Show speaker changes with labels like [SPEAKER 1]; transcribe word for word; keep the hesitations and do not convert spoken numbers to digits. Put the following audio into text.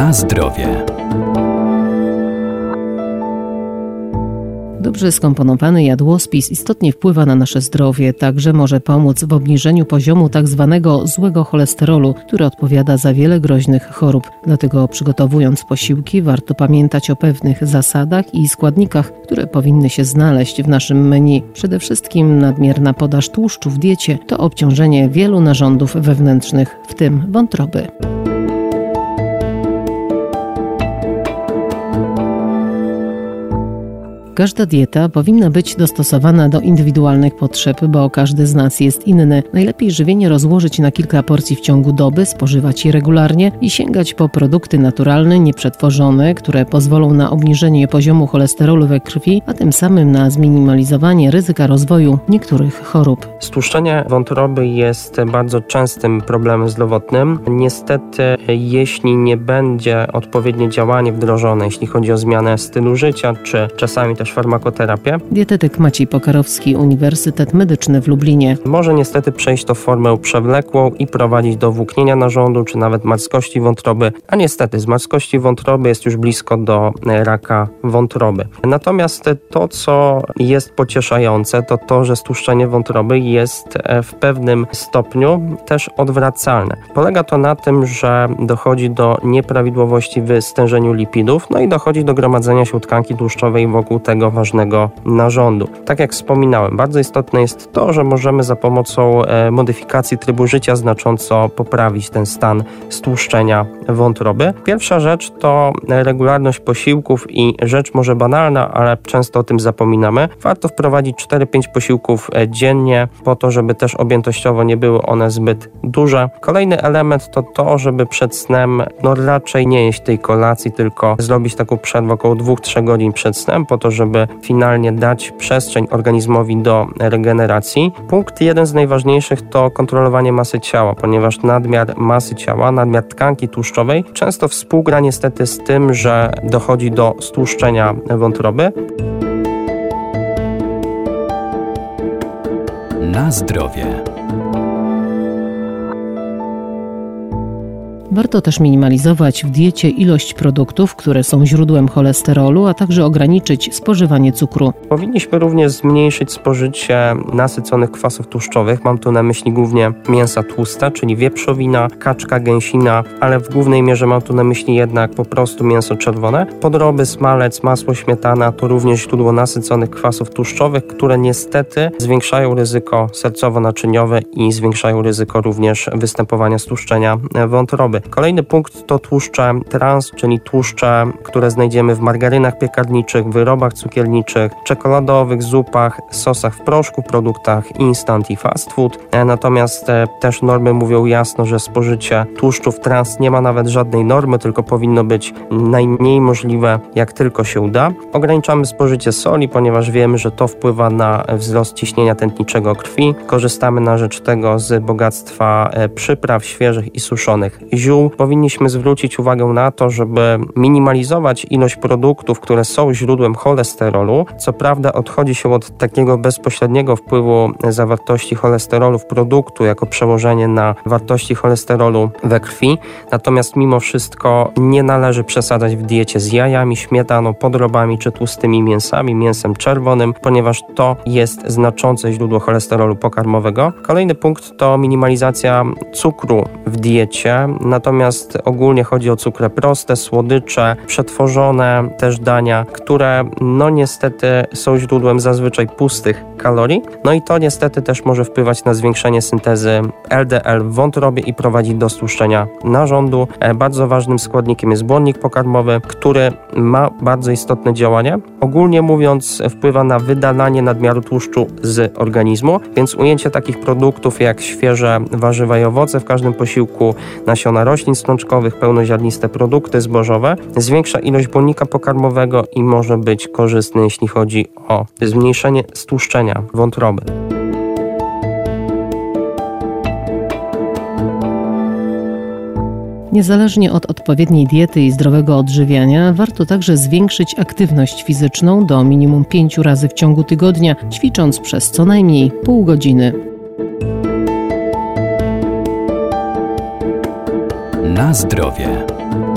[SPEAKER 1] Na zdrowie.
[SPEAKER 2] Dobrze skomponowany jadłospis istotnie wpływa na nasze zdrowie, także może pomóc w obniżeniu poziomu tzw. złego cholesterolu, który odpowiada za wiele groźnych chorób. Dlatego przygotowując posiłki warto pamiętać o pewnych zasadach i składnikach, które powinny się znaleźć w naszym menu. Przede wszystkim nadmierna podaż tłuszczu w diecie to obciążenie wielu narządów wewnętrznych, w tym wątroby. Każda dieta powinna być dostosowana do indywidualnych potrzeb, bo każdy z nas jest inny. Najlepiej żywienie rozłożyć na kilka porcji w ciągu doby, spożywać je regularnie i sięgać po produkty naturalne, nieprzetworzone, które pozwolą na obniżenie poziomu cholesterolu we krwi, a tym samym na zminimalizowanie ryzyka rozwoju niektórych chorób.
[SPEAKER 3] Stłuszczenie wątroby jest bardzo częstym problemem zdrowotnym. Niestety, jeśli nie będzie odpowiednie działanie wdrożone, jeśli chodzi o zmianę stylu życia, czy czasami też farmakoterapię.
[SPEAKER 2] Dietetyk Maciej Pokarowski, Uniwersytet Medyczny w Lublinie.
[SPEAKER 3] Może niestety przejść to w formę przewlekłą i prowadzić do włóknienia narządu, czy nawet marskości wątroby, a niestety z marskości wątroby jest już blisko do raka wątroby. Natomiast to, co jest pocieszające, to to, że stłuszczenie wątroby jest w pewnym stopniu też odwracalne. Polega to na tym, że dochodzi do nieprawidłowości w stężeniu lipidów, no i dochodzi do gromadzenia się tkanki tłuszczowej wokół tego ważnego narządu. Tak jak wspominałem, bardzo istotne jest to, że możemy za pomocą modyfikacji trybu życia znacząco poprawić ten stan stłuszczenia wątroby. Pierwsza rzecz to regularność posiłków i rzecz może banalna, ale często o tym zapominamy. Warto wprowadzić cztery pięć posiłków dziennie po to, żeby też objętościowo nie były one zbyt duże. Kolejny element to to, żeby przed snem no raczej nie jeść tej kolacji, tylko zrobić taką przerwę około dwa do trzech godzin przed snem po to, żeby finalnie dać przestrzeń organizmowi do regeneracji. Punkt jeden z najważniejszych to kontrolowanie masy ciała, ponieważ nadmiar masy ciała, nadmiar tkanki tłuszczowej często współgra niestety z tym, że dochodzi do stłuszczenia wątroby.
[SPEAKER 1] Na zdrowie.
[SPEAKER 2] Warto też minimalizować w diecie ilość produktów, które są źródłem cholesterolu, a także ograniczyć spożywanie cukru.
[SPEAKER 3] Powinniśmy również zmniejszyć spożycie nasyconych kwasów tłuszczowych. Mam tu na myśli głównie mięsa tłuste, czyli wieprzowina, kaczka, gęsina, ale w głównej mierze mam tu na myśli jednak po prostu mięso czerwone. Podroby, smalec, masło, śmietana to również źródło nasyconych kwasów tłuszczowych, które niestety zwiększają ryzyko sercowo-naczyniowe i zwiększają ryzyko również występowania stłuszczenia wątroby. Kolejny punkt to tłuszcze trans, czyli tłuszcze, które znajdziemy w margarynach piekarniczych, wyrobach cukierniczych, czekoladowych, zupach, sosach w proszku, produktach instant i fast food. Natomiast też normy mówią jasno, że spożycie tłuszczów trans nie ma nawet żadnej normy, tylko powinno być najmniej możliwe, jak tylko się uda. Ograniczamy spożycie soli, ponieważ wiemy, że to wpływa na wzrost ciśnienia tętniczego krwi. Korzystamy na rzecz tego z bogactwa przypraw świeżych i suszonych ziół. Powinniśmy zwrócić uwagę na to, żeby minimalizować ilość produktów, które są źródłem cholesterolu. Co prawda odchodzi się od takiego bezpośredniego wpływu zawartości cholesterolu w produktu jako przełożenie na wartości cholesterolu we krwi. Natomiast mimo wszystko nie należy przesadzać w diecie z jajami, śmietaną, podrobami czy tłustymi mięsami, mięsem czerwonym, ponieważ to jest znaczące źródło cholesterolu pokarmowego. Kolejny punkt to minimalizacja cukru w diecie. Natomiast ogólnie chodzi o cukry proste, słodycze, przetworzone też dania, które no niestety są źródłem zazwyczaj pustych kalorii. No i to niestety też może wpływać na zwiększenie syntezy L D L w wątrobie i prowadzić do stłuszczenia narządu. Bardzo ważnym składnikiem jest błonnik pokarmowy, który ma bardzo istotne działanie. Ogólnie mówiąc, wpływa na wydalanie nadmiaru tłuszczu z organizmu, więc ujęcie takich produktów jak świeże warzywa i owoce w każdym posiłku, nasiona roślin strączkowych, pełnoziarniste produkty zbożowe zwiększa ilość błonnika pokarmowego i może być korzystny, jeśli chodzi o zmniejszenie stłuszczenia wątroby.
[SPEAKER 2] Niezależnie od odpowiedniej diety i zdrowego odżywiania, warto także zwiększyć aktywność fizyczną do minimum pięciu razy w ciągu tygodnia, ćwicząc przez co najmniej pół godziny.
[SPEAKER 1] Na zdrowie.